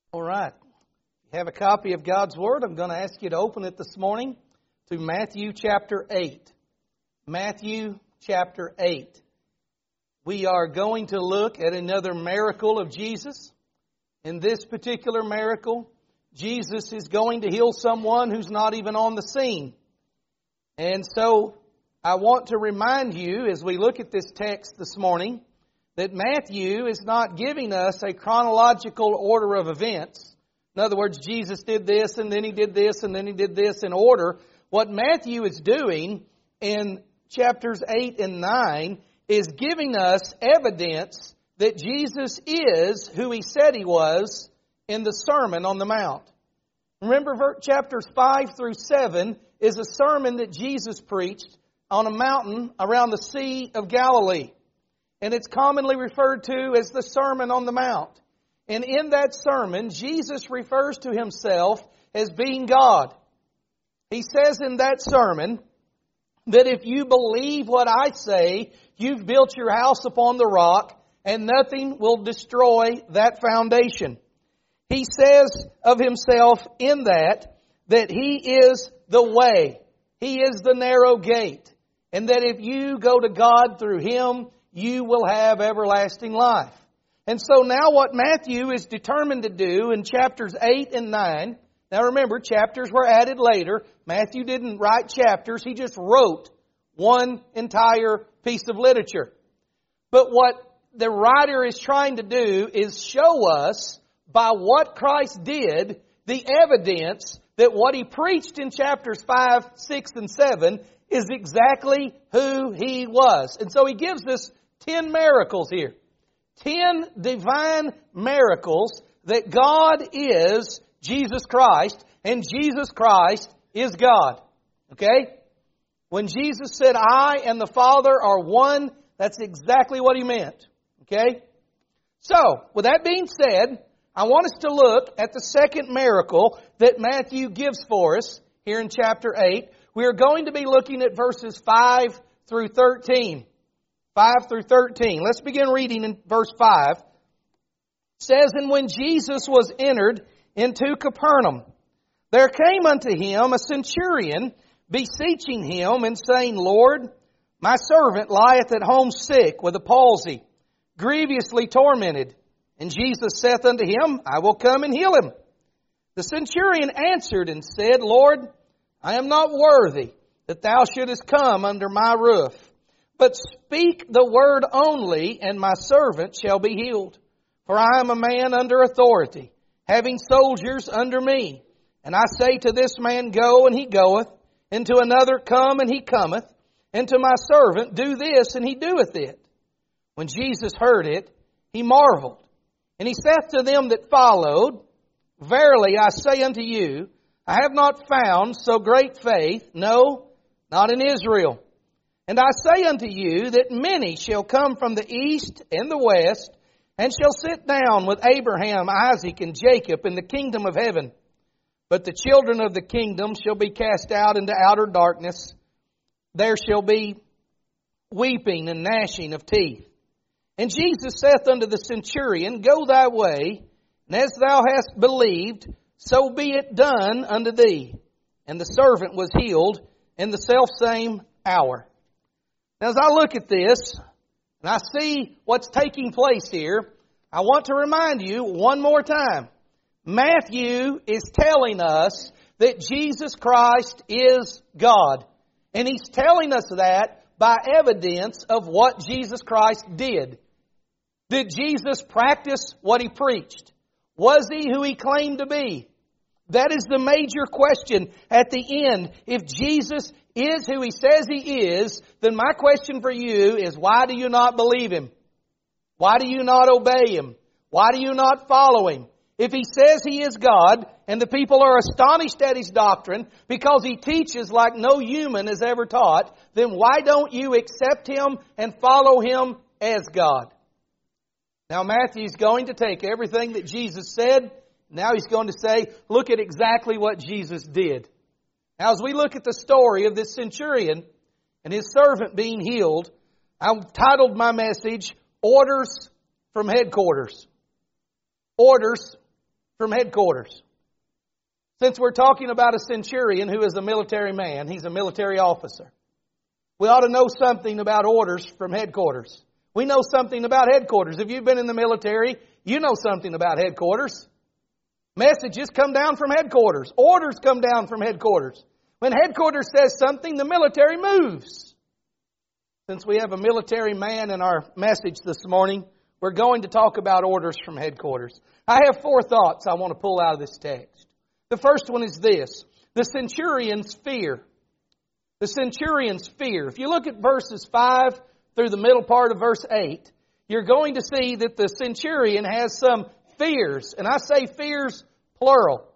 All right. If you have a copy of God's Word, I'm going to ask you to open it this morning to Matthew chapter 8. Matthew chapter 8. We are going to look at another miracle of Jesus. In this particular miracle, Jesus is going to heal someone who's not even on the scene. And so I want to remind you as we look at this text this morning that Matthew is not giving us a chronological order of events. In other words, Jesus did this, and then He did this, and then He did this in order. What Matthew is doing in chapters 8 and 9 is giving us evidence that Jesus is who He said He was in the Sermon on the Mount. Remember, chapters 5 through 7 is a sermon that Jesus preached on a mountain around the Sea of Galilee. And it's commonly referred to as the Sermon on the Mount. And in that sermon, Jesus refers to Himself as being God. He says in that sermon that if you believe what I say, you've built your house upon the rock, and nothing will destroy that foundation. He says of Himself in that He is the way. He is the narrow gate. And that if you go to God through Him, you will have everlasting life. And so now what Matthew is determined to do in chapters 8 and 9, now remember, chapters were added later. Matthew didn't write chapters. He just wrote one entire piece of literature. But what the writer is trying to do is show us by what Christ did the evidence that what He preached in chapters 5, 6, and 7 is exactly who He was. And so He gives us 10 miracles here. 10 divine miracles that God is Jesus Christ and Jesus Christ is God. Okay? When Jesus said, I and the Father are one, that's exactly what He meant. Okay? So, with that being said, I want us to look at the second miracle that Matthew gives for us here in chapter 8. We are going to be looking at verses 5 through 13. 5 through 13. Let's begin reading in verse 5. It says, And when Jesus was entered into Capernaum, there came unto Him a centurion, beseeching Him, and saying, Lord, my servant lieth at home sick with a palsy, grievously tormented. And Jesus saith unto him, I will come and heal him. The centurion answered and said, Lord, I am not worthy that Thou shouldest come under my roof. But speak the word only, and my servant shall be healed. For I am a man under authority, having soldiers under me. And I say to this man, Go, and he goeth, and to another, Come, and he cometh, and to my servant, Do this, and he doeth it. When Jesus heard it, He marveled. And He saith to them that followed, Verily I say unto you, I have not found so great faith, no, not in Israel. And I say unto you that many shall come from the east and the west, and shall sit down with Abraham, Isaac, and Jacob in the kingdom of heaven. But the children of the kingdom shall be cast out into outer darkness. There shall be weeping and gnashing of teeth. And Jesus saith unto the centurion, Go thy way, and as thou hast believed, so be it done unto thee. And the servant was healed in the selfsame hour. Now, as I look at this, and I see what's taking place here, I want to remind you one more time. Matthew is telling us that Jesus Christ is God. And he's telling us that by evidence of what Jesus Christ did. Did Jesus practice what He preached? Was He who He claimed to be? That is the major question at the end. If Jesus is who He says He is, then my question for you is, why do you not believe Him? Why do you not obey Him? Why do you not follow Him? If He says He is God, and the people are astonished at His doctrine because He teaches like no human has ever taught, then why don't you accept Him and follow Him as God? Now Matthew's going to take everything that Jesus said. Now he's going to say, look at exactly what Jesus did. Now as we look at the story of this centurion and his servant being healed, I've titled my message, Orders from Headquarters. Orders from headquarters. Since we're talking about a centurion who is a military man, he's a military officer, we ought to know something about orders from headquarters. We know something about headquarters. If you've been in the military, you know something about headquarters. Messages come down from headquarters. Orders come down from headquarters. When headquarters says something, the military moves. Since we have a military man in our message this morning, we're going to talk about orders from headquarters. I have 4 thoughts I want to pull out of this text. The first one is this: the centurion's fear. The centurion's fear. If you look at verses 5 through the middle part of verse 8, you're going to see that the centurion has some fears. And I say fears plural.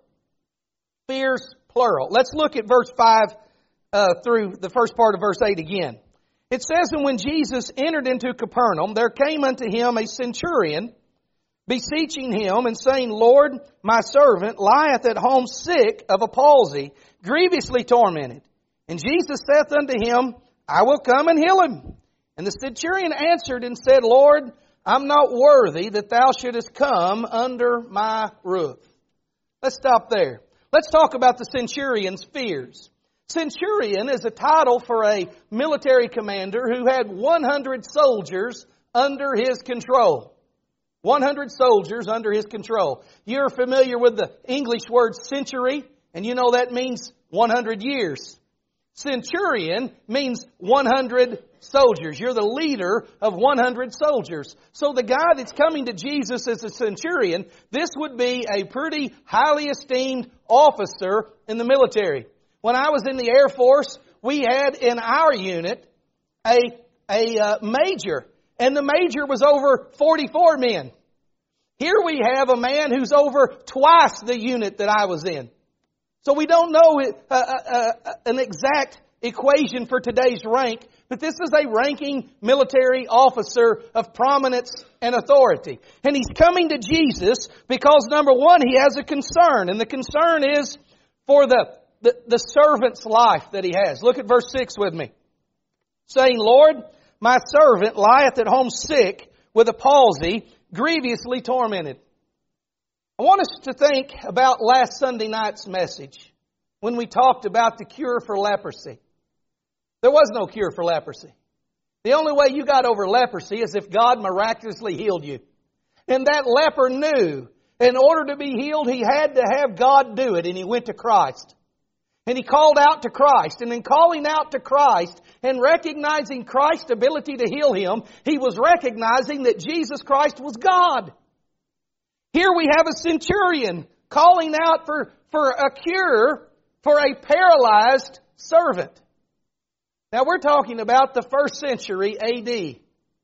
Fears plural. Let's look at verse 5 through the first part of verse 8 again. It says, "And when Jesus entered into Capernaum, there came unto him a centurion, beseeching him and saying, Lord, my servant lieth at home sick of a palsy, grievously tormented. And Jesus saith unto him, I will come and heal him. And the centurion answered and said, Lord, I'm not worthy that thou shouldest come under my roof." Let's stop there. Let's talk about the centurion's fears. Centurion is a title for a military commander who had 100 soldiers under his control. 100 soldiers under his control. You're familiar with the English word century, and you know that means 100 years. Centurion means 100 soldiers. You're the leader of 100 soldiers. So the guy that's coming to Jesus as a centurion, this would be a pretty highly esteemed officer in the military. When I was in the Air Force, we had in our unit a major. And the major was over 44 men. Here we have a man who's over twice the unit that I was in. So we don't know an exact equation for today's rank, but this is a ranking military officer of prominence and authority. And he's coming to Jesus because, number one, he has a concern. And the concern is for the servant's life that he has. Look at verse 6 with me. Saying, Lord, my servant lieth at home sick with a palsy, grievously tormented. I want us to think about last Sunday night's message when we talked about the cure for leprosy. There was no cure for leprosy. The only way you got over leprosy is if God miraculously healed you. And that leper knew in order to be healed, he had to have God do it, and he went to Christ. And he called out to Christ. And in calling out to Christ and recognizing Christ's ability to heal him, he was recognizing that Jesus Christ was God. Here we have a centurion calling out for a cure for a paralyzed servant. Now we're talking about the 1st century A.D.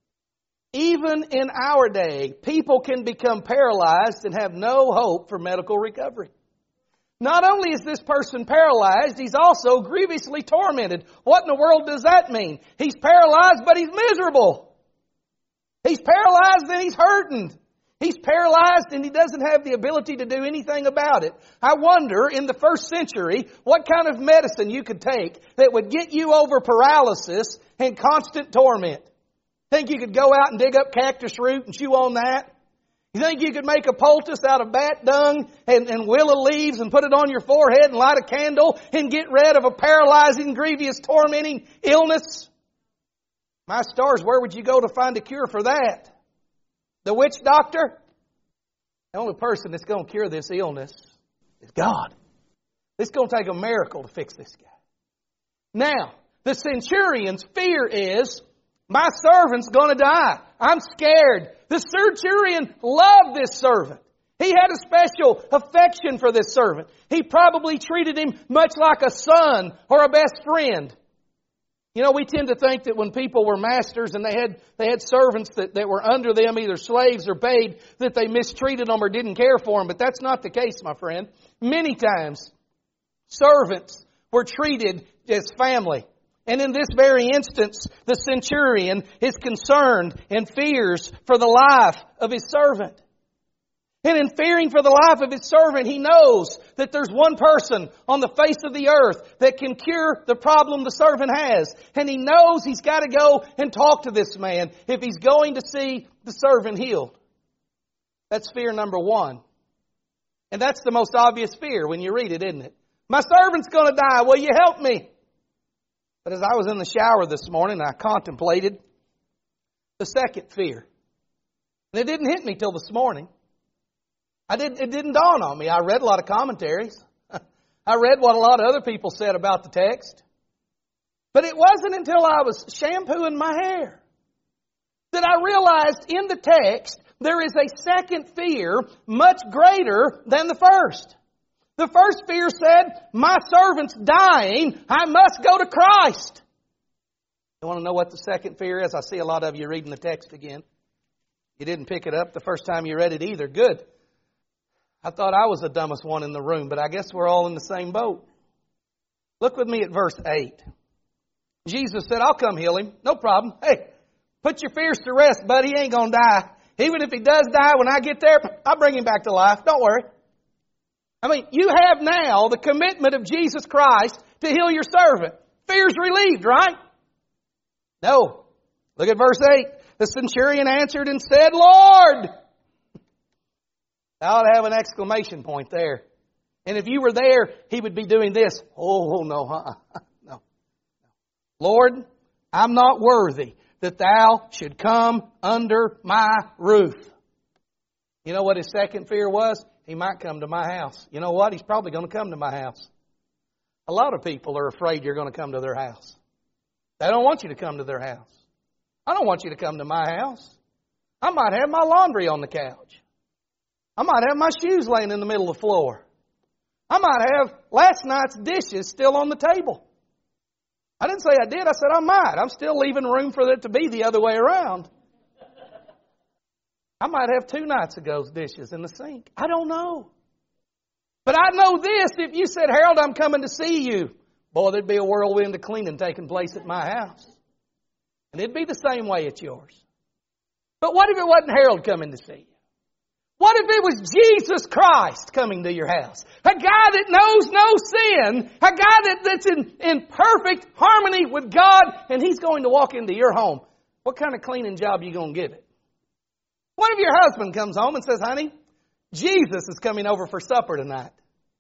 Even in our day, people can become paralyzed and have no hope for medical recovery. Not only is this person paralyzed, he's also grievously tormented. What in the world does that mean? He's paralyzed, but he's miserable. He's paralyzed and he's hurting. He's paralyzed and he doesn't have the ability to do anything about it. I wonder, in the 1st century, what kind of medicine you could take that would get you over paralysis and constant torment. Think you could go out and dig up cactus root and chew on that? You think you could make a poultice out of bat dung and willow leaves and put it on your forehead and light a candle and get rid of a paralyzing, grievous, tormenting illness? My stars, where would you go to find a cure for that? The witch doctor? The only person that's going to cure this illness is God. It's going to take a miracle to fix this guy. Now, the centurion's fear is, my servant's going to die. I'm scared. The centurion loved this servant. He had a special affection for this servant. He probably treated him much like a son or a best friend. You know, we tend to think that when people were masters and they had servants that were under them, either slaves or paid, that they mistreated them or didn't care for them. But that's not the case, my friend. Many times, servants were treated as family. And in this very instance, the centurion is concerned and fears for the life of his servant. And in fearing for the life of his servant, he knows that there's one person on the face of the earth that can cure the problem the servant has. And he knows he's got to go and talk to this man if he's going to see the servant healed. That's fear number one. And that's the most obvious fear when you read it, isn't it? My servant's going to die. Will you help me? But as I was in the shower this morning, I contemplated the second fear. And it didn't hit me till this morning. It didn't dawn on me. I read a lot of commentaries. I read what a lot of other people said about the text. But it wasn't until I was shampooing my hair that I realized in the text there is a second fear much greater than the first. The first fear said, my servant's dying, I must go to Christ. You want to know what the second fear is? I see a lot of you reading the text again. You didn't pick it up the first time you read it either. Good. I thought I was the dumbest one in the room, but I guess we're all in the same boat. Look with me at verse 8. Jesus said, I'll come heal him. No problem. Hey, put your fears to rest, buddy. He ain't going to die. Even if he does die, when I get there, I'll bring him back to life. Don't worry. I mean, you have now the commitment of Jesus Christ to heal your servant. Fear's relieved, right? No. Look at verse 8. The centurion answered and said, Lord. I ought to have an exclamation point there. And if you were there, he would be doing this. Oh, no, no. Lord, I'm not worthy that thou should come under my roof. You know what his second fear was? He might come to my house. You know what? He's probably going to come to my house. A lot of people are afraid you're going to come to their house. They don't want you to come to their house. I don't want you to come to my house. I might have my laundry on the couch. I might have my shoes laying in the middle of the floor. I might have last night's dishes still on the table. I didn't say I did. I said I might. I'm still leaving room for it to be the other way around. I might have 2 nights ago's dishes in the sink. I don't know. But I know this. If you said, Harold, I'm coming to see you, boy, there'd be a whirlwind of cleaning taking place at my house. And it'd be the same way at yours. But what if it wasn't Harold coming to see you? What if it was Jesus Christ coming to your house? A guy that knows no sin. A guy that's in perfect harmony with God. And he's going to walk into your home. What kind of cleaning job are you going to give it? What if your husband comes home and says, honey, Jesus is coming over for supper tonight.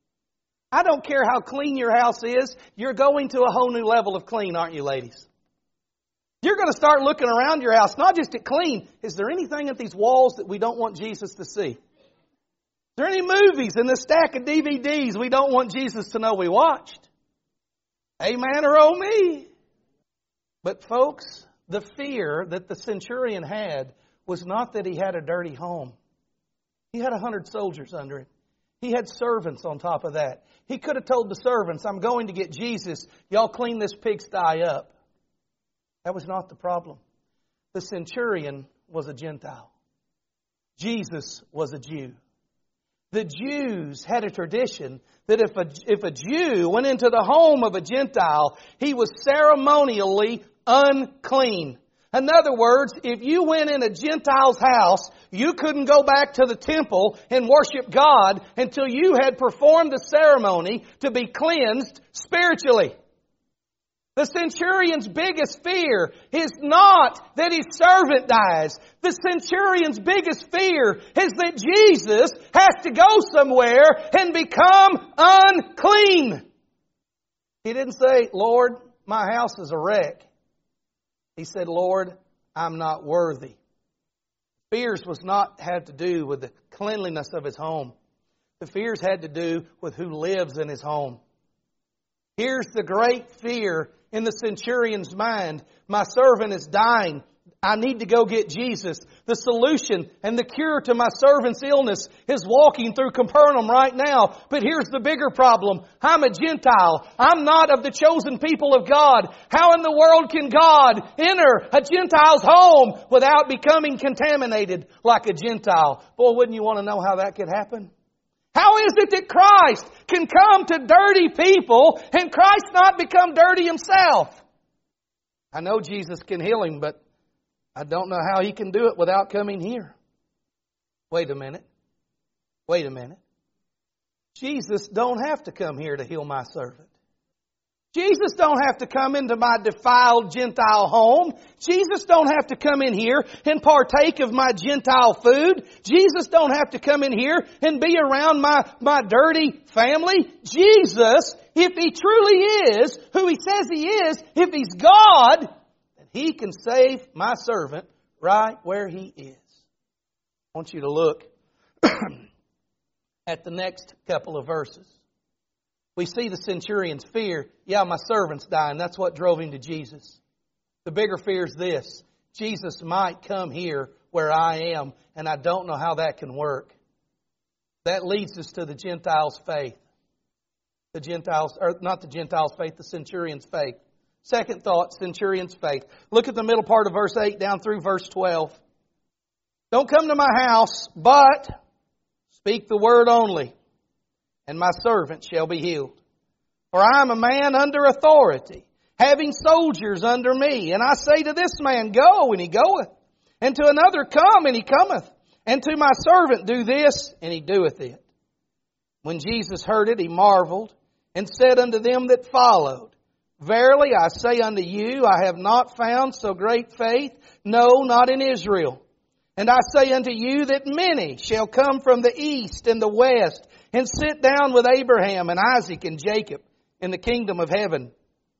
I don't care how clean your house is. You're going to a whole new level of clean, aren't you, ladies? You're going to start looking around your house, not just at clean. Is there anything at these walls that we don't want Jesus to see? Is there any movies in this stack of DVDs we don't want Jesus to know we watched? Amen or oh me? But folks, the fear that the centurion had was not that he had a dirty home. He had 100 soldiers under him. He had servants on top of that. He could have told the servants, I'm going to get Jesus. Y'all clean this pigsty up. That was not the problem. The centurion was a Gentile. Jesus was a Jew. The Jews had a tradition that if a Jew went into the home of a Gentile, he was ceremonially unclean. In other words, if you went in a Gentile's house, you couldn't go back to the temple and worship God until you had performed the ceremony to be cleansed spiritually. The centurion's biggest fear is not that his servant dies. The centurion's biggest fear is that Jesus has to go somewhere and become unclean. He didn't say, Lord, my house is a wreck. He said, Lord, I'm not worthy. Fears was not had to do with the cleanliness of his home. The fears had to do with who lives in his home. Here's the great fear in the centurion's mind. My servant is dying. I need to go get Jesus. The solution and the cure to my servant's illness is walking through Capernaum right now. But here's the bigger problem. I'm a Gentile. I'm not of the chosen people of God. How in the world can God enter a Gentile's home without becoming contaminated like a Gentile? Boy, wouldn't you want to know how that could happen? How is it that Christ can come to dirty people and Christ not become dirty himself? I know Jesus can heal him, but I don't know how he can do it without coming here. Wait a minute. Wait a minute. Jesus don't have to come here to heal my servant. Jesus don't have to come into my defiled Gentile home. Jesus don't have to come in here and partake of my Gentile food. Jesus don't have to come in here and be around my dirty family. Jesus, if He truly is who He says He is, if He's God, then He can save my servant right where he is. I want you to look at the next couple of verses. We see the centurion's fear. Yeah, my servant's dying. That's what drove him to Jesus. The bigger fear is this. Jesus might come here where I am, and I don't know how that can work. That leads us to the Gentiles' faith. The centurion's faith. Second thought, centurion's faith. Look at the middle part of verse 8 down through verse 12. Don't come to my house, but speak the word only, and my servant shall be healed. For I am a man under authority, having soldiers under me. And I say to this man, go, and he goeth. And to another, come, and he cometh. And to my servant, do this, and he doeth it. When Jesus heard it, he marveled, and said unto them that followed, Verily I say unto you, I have not found so great faith, no, not in Israel. And I say unto you that many shall come from the east and the west, and sit down with Abraham and Isaac and Jacob in the kingdom of heaven.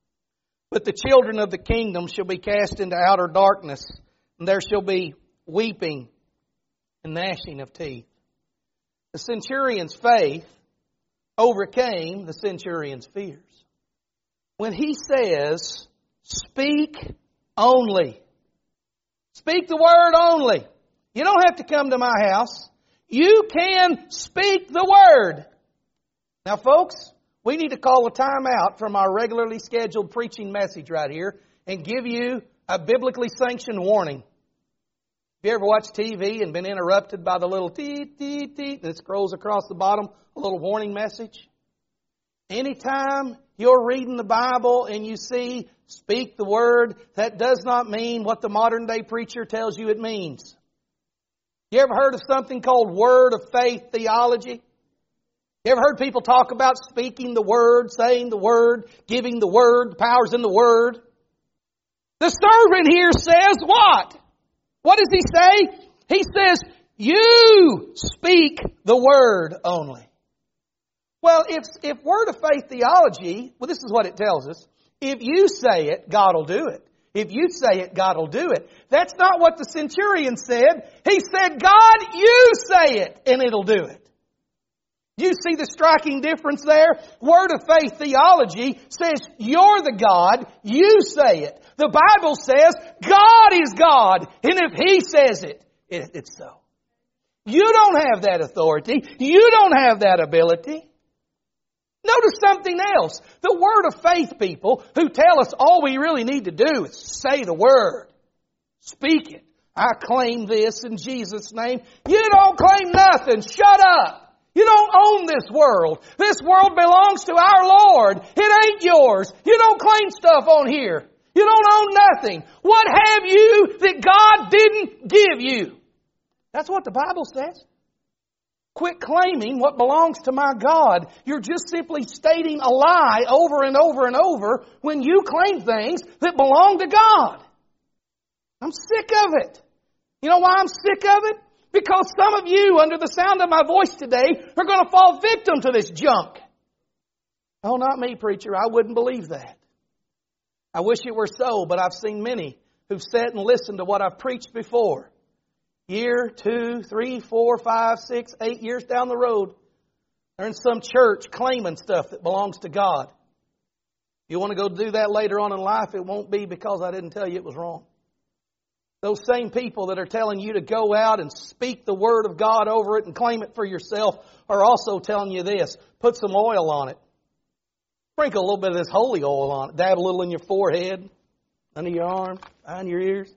But the children of the kingdom shall be cast into outer darkness, and there shall be weeping and gnashing of teeth. The centurion's faith overcame the centurion's fears. When he says, speak only. Speak the word only. You don't have to come to my house. You can speak the word. Now, folks, we need to call a time out from our regularly scheduled preaching message right here and give you a biblically sanctioned warning. Have you ever watched TV and been interrupted by the little teet, teet, teet, and it scrolls across the bottom, a little warning message? Anytime you're reading the Bible and you see speak the word, that does not mean what the modern day preacher tells you it means. You ever heard of something called word of faith theology? You ever heard people talk about speaking the word, saying the word, giving the word, the powers in the word? The servant here says what? What does he say? He says, you speak the word only. Well, if word of faith theology, well, this is what it tells us. If you say it, God will do it. If you say it, God will do it. That's not what the centurion said. He said, God, you say it, and it'll do it. You see the striking difference there? Word of faith theology says, you're the God, you say it. The Bible says, God is God, and if He says it, it's so. You don't have that authority. You don't have that ability. Notice something else. The word of faith people who tell us all we really need to do is say the word. Speak it. I claim this in Jesus' name. You don't claim nothing. Shut up. You don't own this world. This world belongs to our Lord. It ain't yours. You don't claim stuff on here. You don't own nothing. What have you that God didn't give you? That's what the Bible says. Quit claiming what belongs to my God. You're just simply stating a lie over and over and over when you claim things that belong to God. I'm sick of it. You know why I'm sick of it? Because some of you, under the sound of my voice today, are going to fall victim to this junk. Oh, not me, preacher. I wouldn't believe that. I wish it were so, but I've seen many who've sat and listened to what I've preached before. Year, 2, 3, 4, 5, 6, 8 years down the road, they're in some church claiming stuff that belongs to God. You want to go do that later on in life, it won't be because I didn't tell you it was wrong. Those same people that are telling you to go out and speak the Word of God over it and claim it for yourself are also telling you this. Put some oil on it. Sprinkle a little bit of this holy oil on it. Dab a little in your forehead, under your arm, behind your ears.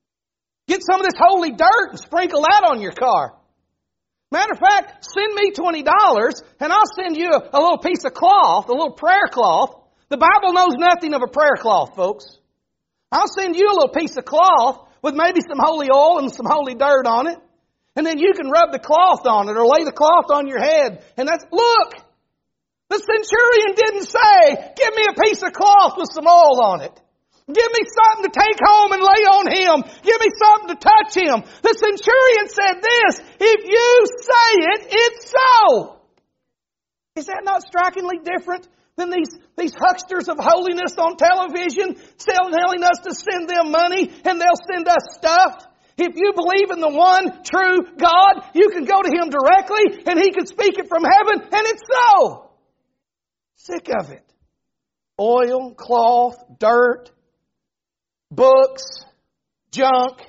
Get some of this holy dirt and sprinkle that on your car. Matter of fact, send me $20 and I'll send you a little piece of cloth, a little prayer cloth. The Bible knows nothing of a prayer cloth, folks. I'll send you a little piece of cloth with maybe some holy oil and some holy dirt on it. And then you can rub the cloth on it or lay the cloth on your head. And that's, look, The centurion didn't say, give me a piece of cloth with some oil on it. Give me something to take home and lay on him. Give me something to touch him. The centurion said this, if you say it, it's so. Is that not strikingly different than these hucksters of holiness on television telling us to send them money and they'll send us stuff? If you believe in the one true God, you can go to Him directly and He can speak it from heaven, and it's so. Sick of it. Oil, cloth, dirt, books, junk,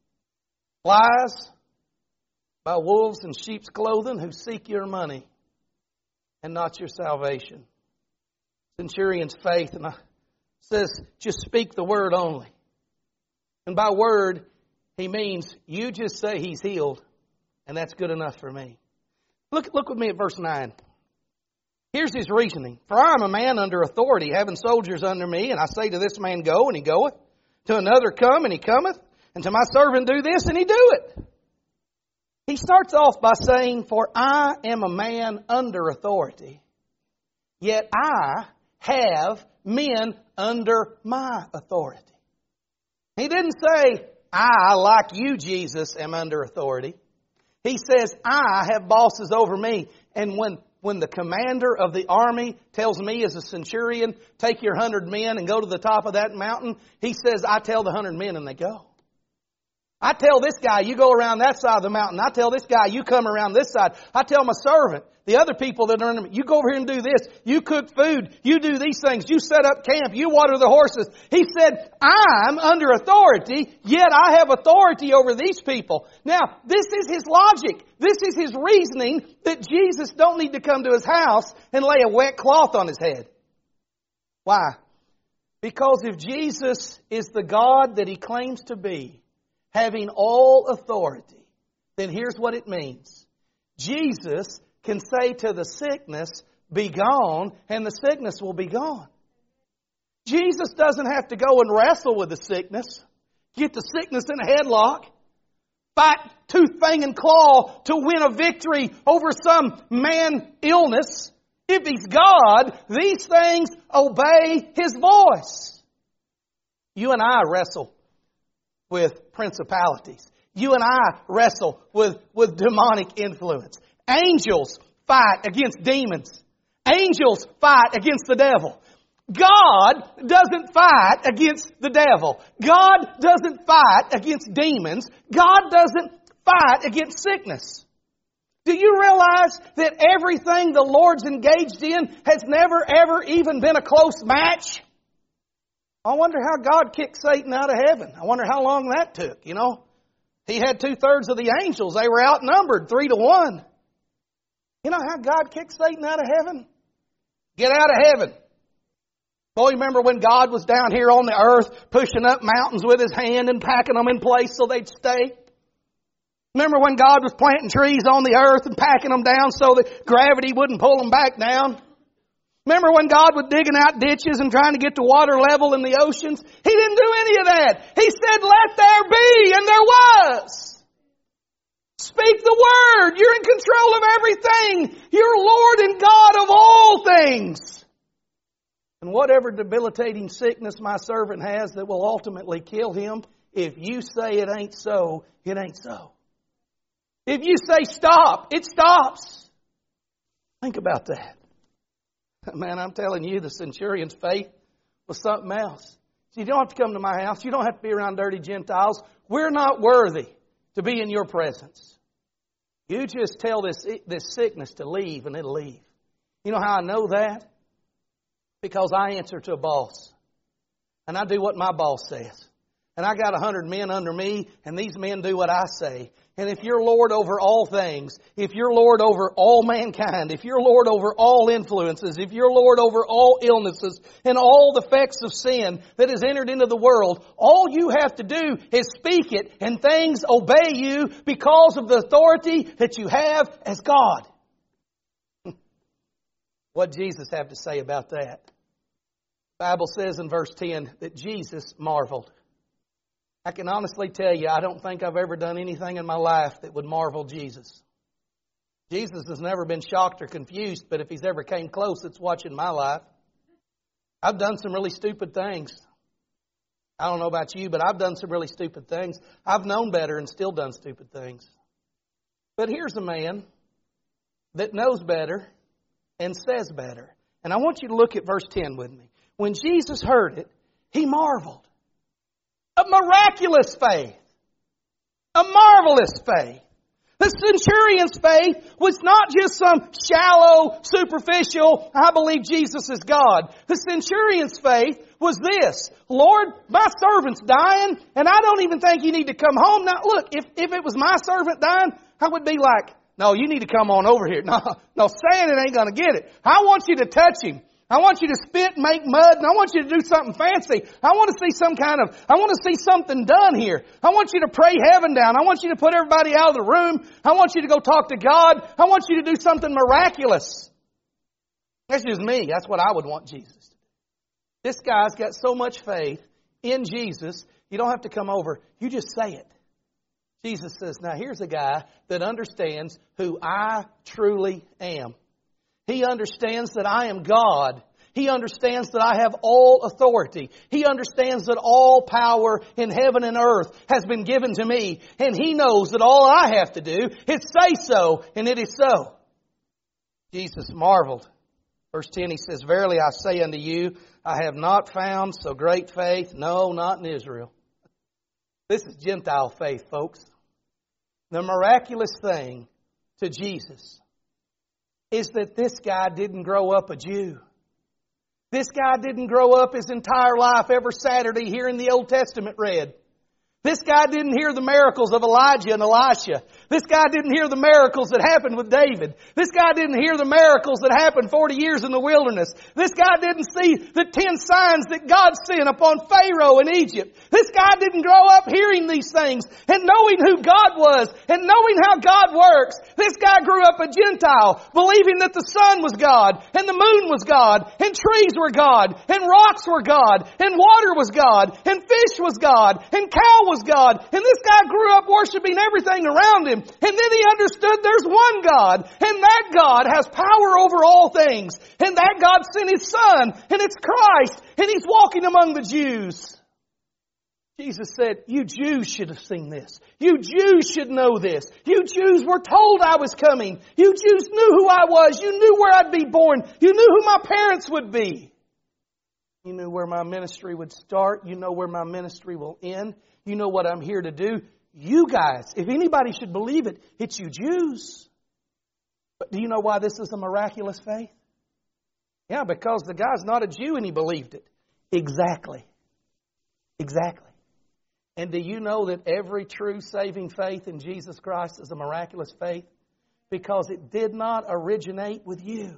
lies by wolves in sheep's clothing who seek your money and not your salvation. Centurion's faith and says, just speak the word only. And by word, he means you just say he's healed, and that's good enough for me. Look with me at verse 9. Here's his reasoning. For I am a man under authority, having soldiers under me, and I say to this man, go, and he goeth. To another, come, and he cometh. And to my servant, do this, and he do it. He starts off by saying, for I am a man under authority, yet I have men under my authority. He didn't say, I, like you, Jesus, am under authority. He says, I have bosses over me. And when the commander of the army tells me as a centurion, take your 100 men and go to the top of that mountain, he says, I tell the 100 men and they go. I tell this guy, you go around that side of the mountain. I tell this guy, you come around this side. I tell my servant, the other people that are under me, you go over here and do this. You cook food. You do these things. You set up camp. You water the horses. He said, I'm under authority, yet I have authority over these people. Now, this is his logic. This is his reasoning that Jesus don't need to come to his house and lay a wet cloth on his head. Why? Because if Jesus is the God that He claims to be, having all authority, then here's what it means. Jesus can say to the sickness, be gone, and the sickness will be gone. Jesus doesn't have to go and wrestle with the sickness, get the sickness in a headlock, fight tooth, fang, and claw to win a victory over some man illness. If He's God, these things obey His voice. You and I wrestle with principalities. You and I wrestle with demonic influence. Angels fight against demons. Angels fight against the devil. God doesn't fight against the devil. God doesn't fight against demons. God doesn't fight against sickness. Do you realize that everything the Lord's engaged in has never ever even been a close match? I wonder how God kicked Satan out of heaven. I wonder how long that took, you know. He had 2/3 of the angels. They were outnumbered 3-1. You know how God kicked Satan out of heaven? Get out of heaven. Boy, remember when God was down here on the earth pushing up mountains with His hand and packing them in place so they'd stay? Remember when God was planting trees on the earth and packing them down so that gravity wouldn't pull them back down? Remember when God was digging out ditches and trying to get to water level in the oceans? He didn't do any of that. He said, let there be, and there was. Speak the word. You're in control of everything. You're Lord and God of all things. And whatever debilitating sickness my servant has that will ultimately kill him, if you say it ain't so, it ain't so. If you say stop, it stops. Think about that. Man, I'm telling you, the centurion's faith was something else. So you don't have to come to my house. You don't have to be around dirty Gentiles. We're not worthy to be in your presence. You just tell this sickness to leave and it'll leave. You know how I know that? Because I answer to a boss. And I do what my boss says. And I got 100 men under me, and these men do what I say. And if you're Lord over all things, if you're Lord over all mankind, if you're Lord over all influences, if you're Lord over all illnesses and all the effects of sin that has entered into the world, all you have to do is speak it and things obey you because of the authority that you have as God. What did Jesus have to say about that? The Bible says in verse 10 that Jesus marveled. I can honestly tell you, I don't think I've ever done anything in my life that would marvel Jesus. Jesus has never been shocked or confused, but if He's ever came close, it's watching my life. I've done some really stupid things. I don't know about you, but I've done some really stupid things. I've known better and still done stupid things. But here's a man that knows better and says better. And I want you to look at verse 10 with me. When Jesus heard it, He marveled. A miraculous faith. A marvelous faith. The centurion's faith was not just some shallow, superficial, I believe Jesus is God. The centurion's faith was this: Lord, my servant's dying, and I don't even think you need to come home. Now look, if it was my servant dying, I would be like, no, you need to come on over here. No, saying it ain't going to get it. I want you to touch him. I want you to spit and make mud, and I want you to do something fancy. I want to see I want to see something done here. I want you to pray heaven down. I want you to put everybody out of the room. I want you to go talk to God. I want you to do something miraculous. That's just me. That's what I would want Jesus to do. This guy's got so much faith in Jesus, you don't have to come over. You just say it. Jesus says, now here's a guy that understands who I truly am. He understands that I am God. He understands that I have all authority. He understands that all power in heaven and earth has been given to me. And He knows that all I have to do is say so, and it is so. Jesus marveled. Verse 10, He says, verily I say unto you, I have not found so great faith, no, not in Israel. This is Gentile faith, folks. The miraculous thing to Jesus is that this guy didn't grow up a Jew. This guy didn't grow up his entire life every Saturday hearing the Old Testament read. This guy didn't hear the miracles of Elijah and Elisha. This guy didn't hear the miracles that happened with David. This guy didn't hear the miracles that happened 40 years in the wilderness. This guy didn't see the 10 signs that God sent upon Pharaoh in Egypt. This guy didn't grow up hearing these things and knowing who God was and knowing how God works. This guy grew up a Gentile, believing that the sun was God and the moon was God and trees were God and rocks were God and water was God and fish was God and cow was God. And this guy grew up worshiping everything around him. And then he understood there's one God. And that God has power over all things. And that God sent His Son. And it's Christ. And He's walking among the Jews. Jesus said, you Jews should have seen this. You Jews should know this. You Jews were told I was coming. You Jews knew who I was. You knew where I'd be born. You knew who my parents would be. You knew where my ministry would start. You know where my ministry will end. You know what I'm here to do. You guys, if anybody should believe it, it's you Jews. But do you know why this is a miraculous faith? Yeah, because the guy's not a Jew and he believed it. Exactly. Exactly. And do you know that every true saving faith in Jesus Christ is a miraculous faith? Because it did not originate with you.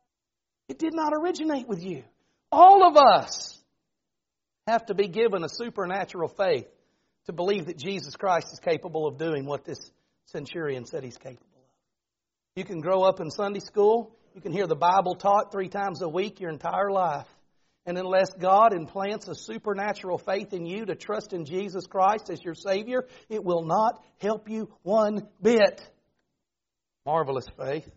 It did not originate with you. All of us have to be given a supernatural faith to believe that Jesus Christ is capable of doing what this centurion said He's capable of. You can grow up in Sunday school. You can hear the Bible taught 3 times a week your entire life. And unless God implants a supernatural faith in you to trust in Jesus Christ as your Savior, it will not help you one bit. Marvelous faith.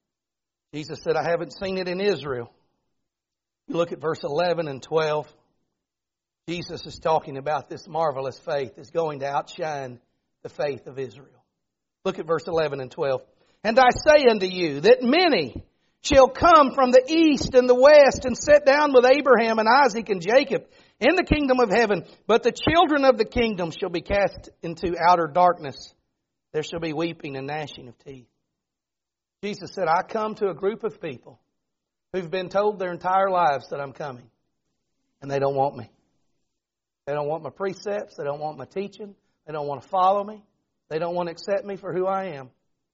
Jesus said, I haven't seen it in Israel. You look at verse 11 and 12. Jesus is talking about this marvelous faith is going to outshine the faith of Israel. Look at verse 11 and 12. And I say unto you that many shall come from the east and the west and sit down with Abraham and Isaac and Jacob in the kingdom of heaven. But the children of the kingdom shall be cast into outer darkness. There shall be weeping and gnashing of teeth. Jesus said, I come to a group of people who've been told their entire lives that I'm coming. And they don't want me. They don't want my precepts. They don't want my teaching. They don't want to follow me. They don't want to accept me for who I am.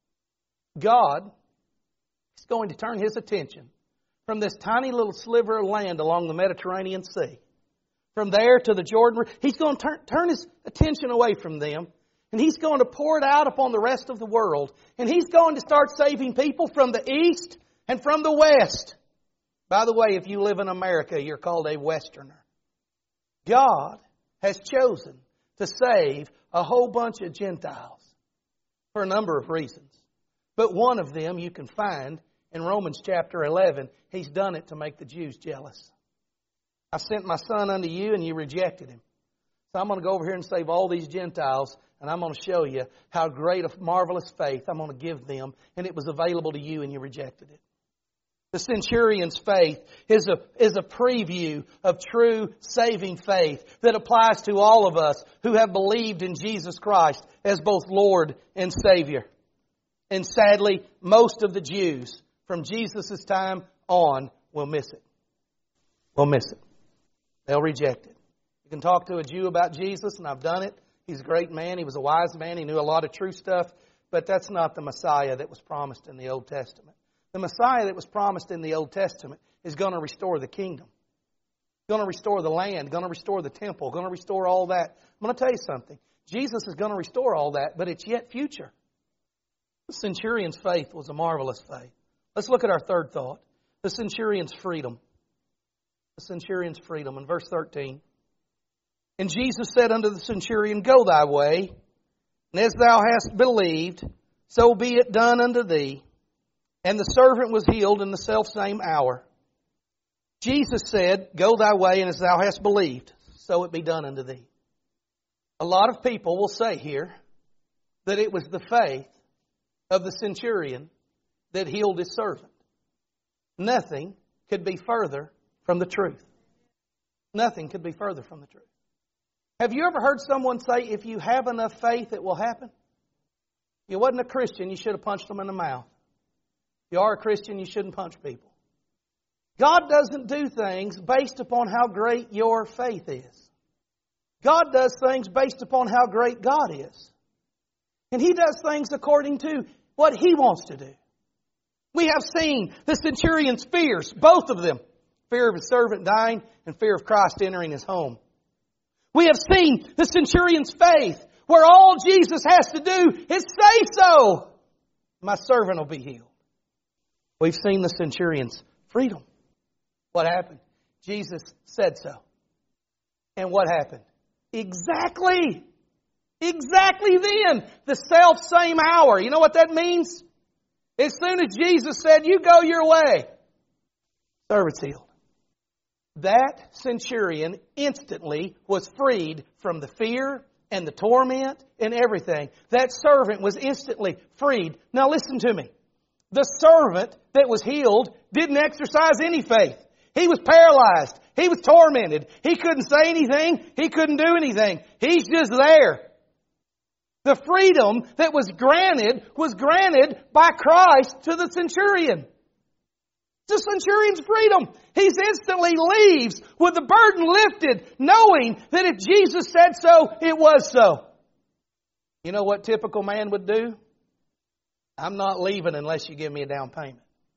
God is going to turn His attention from this tiny little sliver of land along the Mediterranean Sea. From there to the Jordan River. He's going to turn His attention away from them. And He's going to pour it out upon the rest of the world. And He's going to start saving people from the east and from the west. By the way, if you live in America, you're called a Westerner. God has chosen to save a whole bunch of Gentiles for a number of reasons. But one of them you can find in Romans chapter 11. He's done it to make the Jews jealous. I sent my son unto you and you rejected him. So I'm going to go over here and save all these Gentiles, and I'm going to show you how great a marvelous faith I'm going to give them, and it was available to you and you rejected it. The centurion's faith is a preview of true saving faith that applies to all of us who have believed in Jesus Christ as both Lord and Savior. And sadly, most of the Jews from Jesus' time on will miss it. Will miss it. They'll reject it. You can talk to a Jew about Jesus, and I've done it. He's a great man. He was a wise man. He knew a lot of true stuff. But that's not the Messiah that was promised in the Old Testament. The Messiah that was promised in the Old Testament is going to restore the kingdom. Going to restore the land. Going to restore the temple. Going to restore all that. I'm going to tell you something. Jesus is going to restore all that, but it's yet future. The centurion's faith was a marvelous faith. Let's look at our third thought. The centurion's freedom. The centurion's freedom. In verse 13. And Jesus said unto the centurion, Go thy way, and as thou hast believed, so be it done unto thee. And the servant was healed in the selfsame hour. Jesus said, Go thy way, and as thou hast believed, so it be done unto thee. A lot of people will say here that it was the faith of the centurion that healed his servant. Nothing could be further from the truth. Nothing could be further from the truth. Have you ever heard someone say, if you have enough faith, it will happen? If you wasn't a Christian, you should have punched them in the mouth. If you are a Christian, you shouldn't punch people. God doesn't do things based upon how great your faith is. God does things based upon how great God is. And He does things according to what He wants to do. We have seen the centurion's fears, both of them. Fear of his servant dying and fear of Christ entering his home. We have seen the centurion's faith, where all Jesus has to do is say so. My servant will be healed. We've seen the centurion's freedom. What happened? Jesus said so. And what happened? Exactly then, the self-same hour. You know what that means? As soon as Jesus said, you go your way, servant's healed. That centurion instantly was freed from the fear and the torment and everything. That servant was instantly freed. Now listen to me. The servant that was healed didn't exercise any faith. He was paralyzed. He was tormented. He couldn't say anything. He couldn't do anything. He's just there. The freedom that was granted by Christ to the centurion. The centurion's freedom. He instantly leaves with the burden lifted, knowing that if Jesus said so, it was so. You know what typical man would do? I'm not leaving unless you give me a down payment.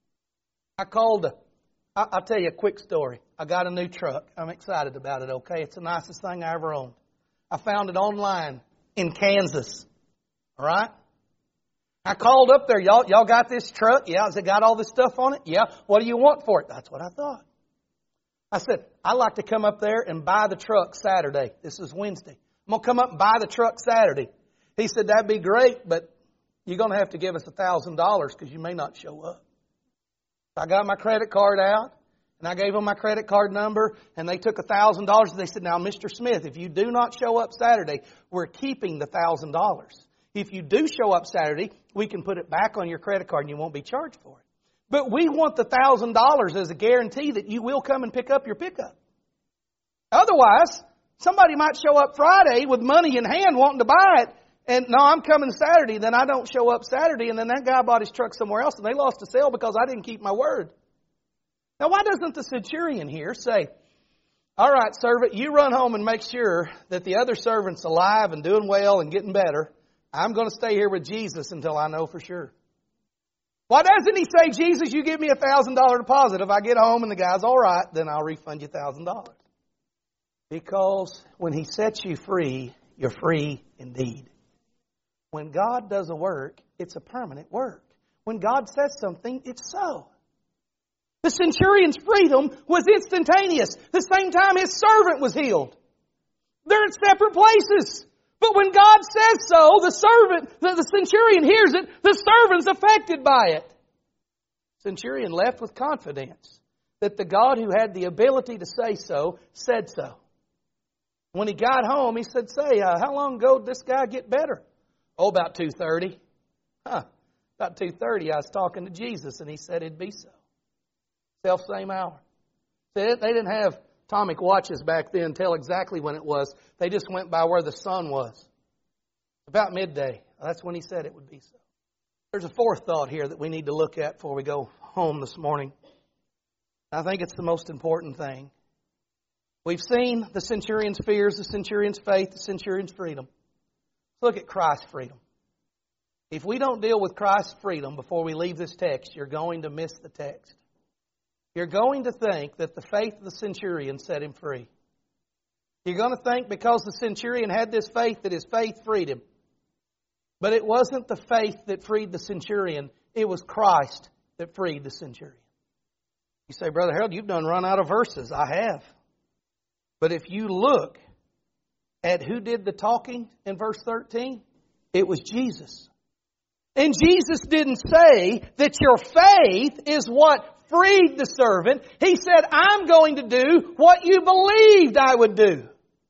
I'll tell you a quick story. I got a new truck. I'm excited about it, okay? It's the nicest thing I ever owned. I found it online in Kansas. All right? I called up there. Y'all got this truck? Yeah. Has it got all this stuff on it? Yeah. What do you want for it? That's what I thought. I said, I'd like to come up there and buy the truck Saturday. This is Wednesday. I'm going to come up and buy the truck Saturday. He said, that'd be great, but you're going to have to give us $1,000 because you may not show up. I got my credit card out, and I gave them my credit card number, and they took $1,000. And they said, now, Mr. Smith, if you do not show up Saturday, we're keeping the $1,000. If you do show up Saturday, we can put it back on your credit card and you won't be charged for it. But we want the $1,000 as a guarantee that you will come and pick up your pickup. Otherwise, somebody might show up Friday with money in hand wanting to buy it, and no, I'm coming Saturday, then I don't show up Saturday, and then that guy bought his truck somewhere else and they lost a sale because I didn't keep my word. Now, why doesn't the centurion here say, all right, servant, you run home and make sure that the other servant's alive and doing well and getting better. I'm going to stay here with Jesus until I know for sure. Why doesn't he say, Jesus, you give me $1,000 deposit. If I get home and the guy's all right, then I'll refund you $1,000. Because when He sets you free, you're free indeed. When God does a work, it's a permanent work. When God says something, it's so. The centurion's freedom was instantaneous. The same time his servant was healed. They're in separate places. But when God says so, the centurion hears it, the servant's affected by it. Centurion left with confidence that the God who had the ability to say so, said so. When he got home, he said, say, how long ago did this guy get better? Oh, about 2:30. About 2:30, I was talking to Jesus, and he said it'd be so. Same hour. They didn't have atomic watches back then tell exactly when it was. They just went by where the sun was. About midday. That's when he said it would be so. There's a fourth thought here that we need to look at before we go home this morning. I think it's the most important thing. We've seen the centurion's fears, the centurion's faith, the centurion's freedom. Let's look at Christ's freedom. If we don't deal with Christ's freedom before we leave this text, you're going to miss the text. You're going to think that the faith of the centurion set him free. You're going to think because the centurion had this faith that his faith freed him. But it wasn't the faith that freed the centurion. It was Christ that freed the centurion. You say, Brother Harold, you've done run out of verses. I have. But if you look at who did the talking in verse 13, it was Jesus. And Jesus didn't say that your faith is what freed the servant. He said, I'm going to do what you believed I would do.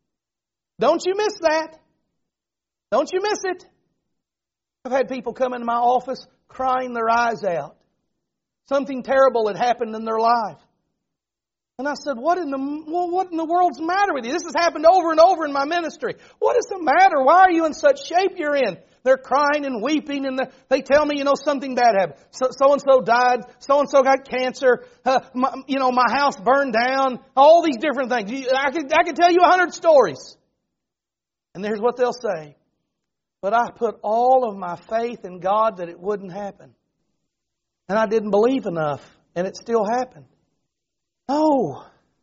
Don't you miss that? Don't you miss it? I've had people come into my office crying their eyes out. Something terrible had happened in their life. And I said, what in the world's the matter with you? This has happened over and over in my ministry. What is the matter? Why are you in such shape you're in? They're crying and weeping, and they tell me, something bad happened. So-and-so died. So-and-so got cancer. My house burned down. All these different things. I can tell you 100 stories. And here's what they'll say. But I put all of my faith in God that it wouldn't happen. And I didn't believe enough, and it still happened. No.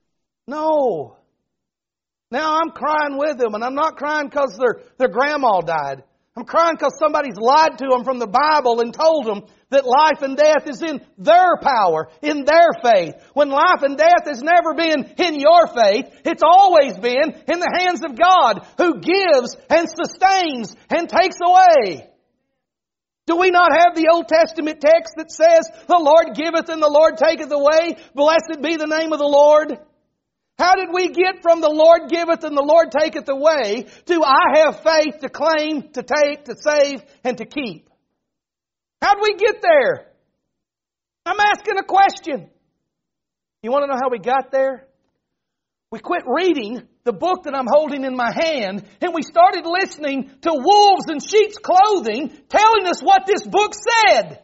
Now I'm crying with them, and I'm not crying because their grandma died. I'm crying because somebody's lied to them from the Bible and told them that life and death is in their power, in their faith. When life and death has never been in your faith, it's always been in the hands of God who gives and sustains and takes away. Do we not have the Old Testament text that says, the Lord giveth and the Lord taketh away? Blessed be the name of the Lord. How did we get from the Lord giveth and the Lord taketh away to I have faith to claim, to take, to save, and to keep? How did we get there? I'm asking a question. You want to know how we got there? We quit reading the book that I'm holding in my hand, and we started listening to wolves in sheep's clothing telling us what this book said.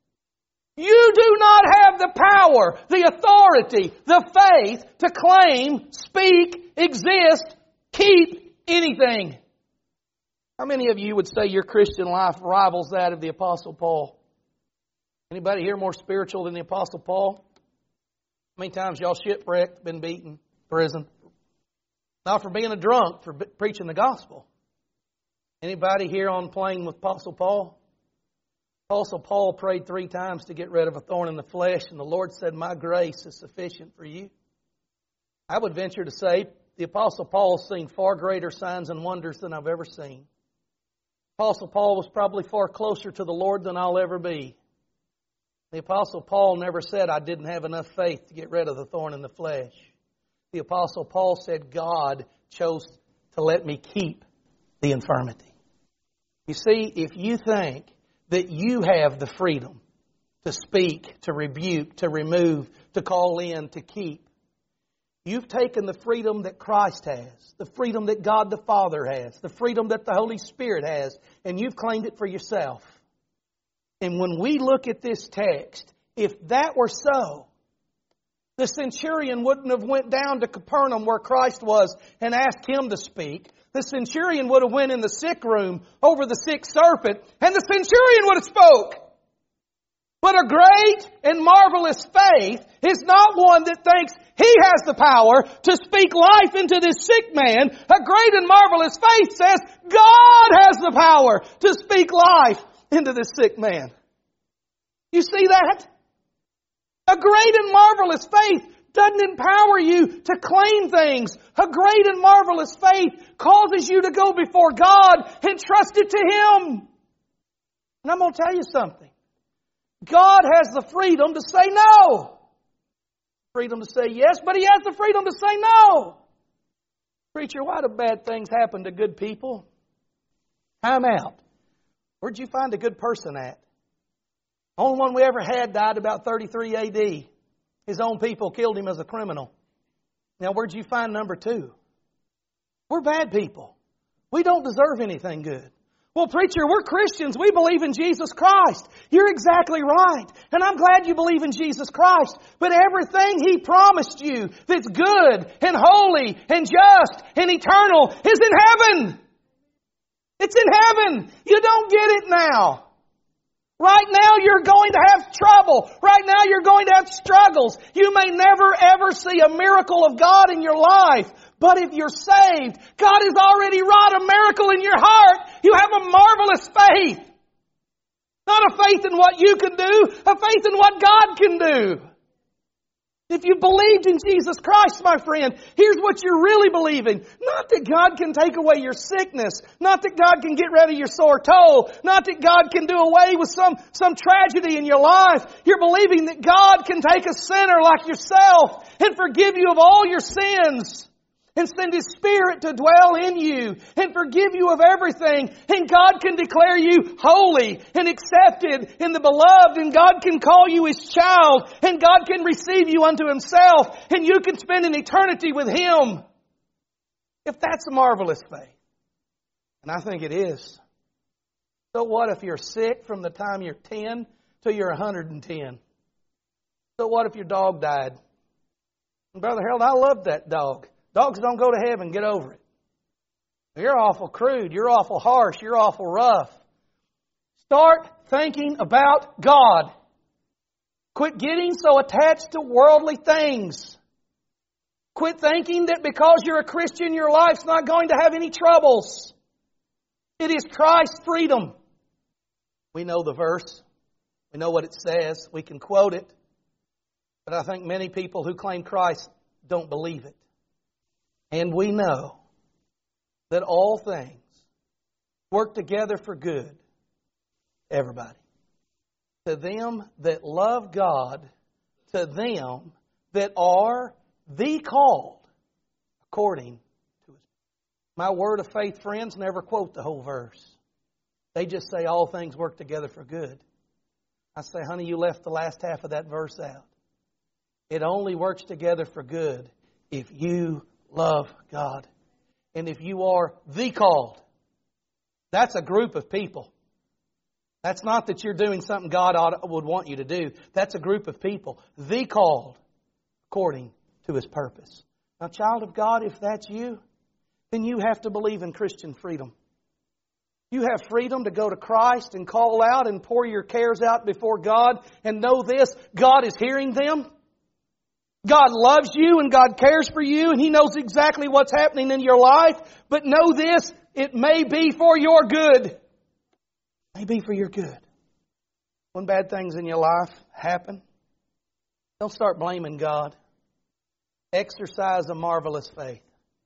You do not have the power, the authority, the faith to claim, speak, exist, keep anything. How many of you would say your Christian life rivals that of the Apostle Paul? Anybody here more spiritual than the Apostle Paul? How many times y'all shipwrecked, been beaten, prison? Not for being a drunk, for preaching the gospel. Anybody here on plane with Apostle Paul? Apostle Paul prayed 3 times to get rid of a thorn in the flesh, and the Lord said, my grace is sufficient for you. I would venture to say the Apostle Paul has seen far greater signs and wonders than I've ever seen. Apostle Paul was probably far closer to the Lord than I'll ever be. The Apostle Paul never said, I didn't have enough faith to get rid of the thorn in the flesh. The Apostle Paul said, God chose to let me keep the infirmity. You see, if you think that you have the freedom to speak, to rebuke, to remove, to call in, to keep, you've taken the freedom that Christ has, the freedom that God the Father has, the freedom that the Holy Spirit has, and you've claimed it for yourself. And when we look at this text, if that were so, the centurion wouldn't have went down to Capernaum where Christ was and asked him to speak. The centurion would have went in the sick room over the sick serpent, and the centurion would have spoke. But a great and marvelous faith is not one that thinks he has the power to speak life into this sick man. A great and marvelous faith says God has the power to speak life into this sick man. You see that? A great and marvelous faith doesn't empower you to claim things. A great and marvelous faith causes you to go before God and trust it to Him. And I'm going to tell you something. God has the freedom to say no. Freedom to say yes, but He has the freedom to say no. Preacher, why do bad things happen to good people? Time out. Where'd you find a good person at? Only one we ever had died about 33 A.D. His own people killed him as a criminal. Now, where'd you find number two? We're bad people. We don't deserve anything good. Well, preacher, we're Christians. We believe in Jesus Christ. You're exactly right. And I'm glad you believe in Jesus Christ. But everything He promised you that's good and holy and just and eternal is in heaven. It's in heaven. You don't get it now. Right now you're going to have trouble. Right now you're going to have struggles. You may never ever see a miracle of God in your life. But if you're saved, God has already wrought a miracle in your heart. You have a marvelous faith. Not a faith in what you can do, a faith in what God can do. If you believed in Jesus Christ, my friend, here's what you're really believing. Not that God can take away your sickness. Not that God can get rid of your sore toe. Not that God can do away with some tragedy in your life. You're believing that God can take a sinner like yourself and forgive you of all your sins. And send His Spirit to dwell in you and forgive you of everything. And God can declare you holy and accepted in the beloved. And God can call you His child. And God can receive you unto Himself. And you can spend an eternity with Him. If that's a marvelous faith. And I think it is. So what if you're sick from the time you're 10 till you're 110? So what if your dog died? And Brother Harold, I loved that dog. Dogs don't go to heaven. Get over it. You're awful crude. You're awful harsh. You're awful rough. Start thinking about God. Quit getting so attached to worldly things. Quit thinking that because you're a Christian, your life's not going to have any troubles. It is Christ's freedom. We know the verse. We know what it says. We can quote it. But I think many people who claim Christ don't believe it. And we know that all things work together for good. Everybody. To them that love God, to them that are the called, according to His. My word of faith friends never quote the whole verse. They just say all things work together for good. I say, honey, you left the last half of that verse out. It only works together for good if you love God. And if you are the called, that's a group of people. That's not that you're doing something God would want you to do. That's a group of people. The called according to His purpose. Now, child of God, if that's you, then you have to believe in Christian freedom. You have freedom to go to Christ and call out and pour your cares out before God and know this, God is hearing them. God loves you and God cares for you and He knows exactly what's happening in your life. But know this, it may be for your good. It may be for your good. When bad things in your life happen, don't start blaming God. Exercise a marvelous faith.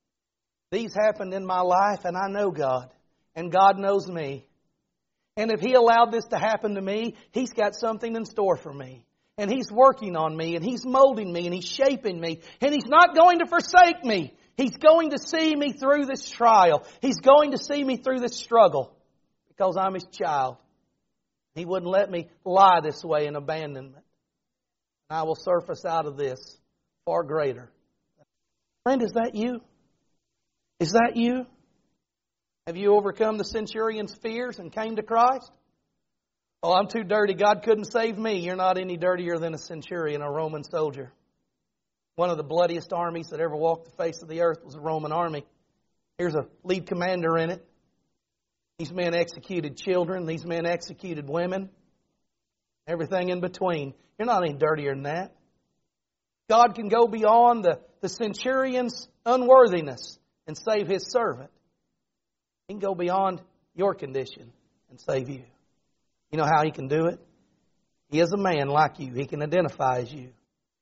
These happened in my life and I know God. And God knows me. And if He allowed this to happen to me, He's got something in store for me. And He's working on me, and He's molding me, and He's shaping me. And He's not going to forsake me. He's going to see me through this trial. He's going to see me through this struggle because I'm His child. He wouldn't let me lie this way in abandonment. I will surface out of this far greater. Friend, is that you? Is that you? Have you overcome the centurion's fears and came to Christ? Oh, I'm too dirty. God couldn't save me. You're not any dirtier than a centurion, a Roman soldier. One of the bloodiest armies that ever walked the face of the earth was a Roman army. Here's a lead commander in it. These men executed children. These men executed women. Everything in between. You're not any dirtier than that. God can go beyond the centurion's unworthiness and save His servant. He can go beyond your condition and save you. You know how He can do it? He is a man like you. He can identify as you.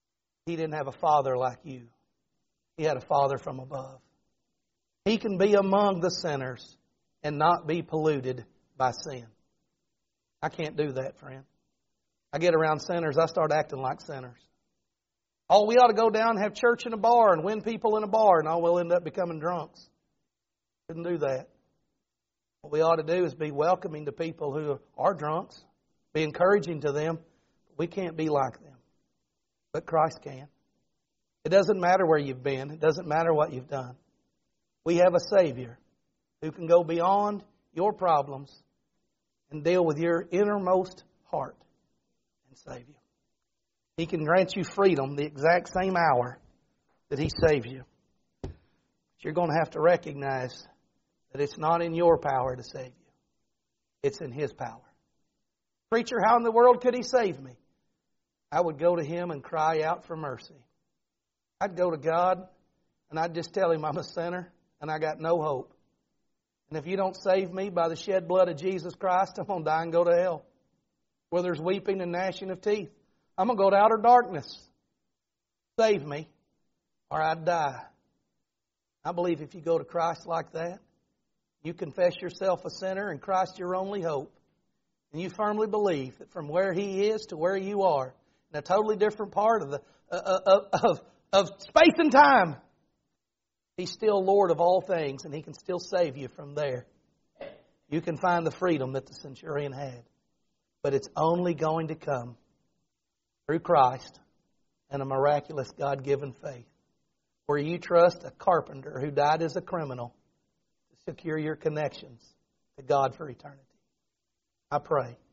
He didn't have a father like you. He had a Father from above. He can be among the sinners and not be polluted by sin. I can't do that, friend. I get around sinners, I start acting like sinners. Oh, we ought to go down and have church in a bar and win people in a bar, and we'll end up becoming drunks. Couldn't do that. What we ought to do is be welcoming to people who are drunks, be encouraging to them. We can't be like them, but Christ can. It doesn't matter where you've been. It doesn't matter what you've done. We have a Savior who can go beyond your problems and deal with your innermost heart and save you. He can grant you freedom the exact same hour that He saved you. But you're going to have to recognize that it's not in your power to save you. It's in His power. Preacher, how in the world could He save me? I would go to Him and cry out for mercy. I'd go to God and I'd just tell Him I'm a sinner and I got no hope. And if you don't save me by the shed blood of Jesus Christ, I'm going to die and go to hell, where there's weeping and gnashing of teeth. I'm going to go to outer darkness. Save me or I'd die. I believe if you go to Christ like that, you confess yourself a sinner and Christ your only hope, and you firmly believe that from where He is to where you are, in a totally different part of the of space and time, He's still Lord of all things, and He can still save you from there. You can find the freedom that the centurion had. But it's only going to come through Christ and a miraculous God-given faith, where you trust a carpenter who died as a criminal to secure your connections to God for eternity. I pray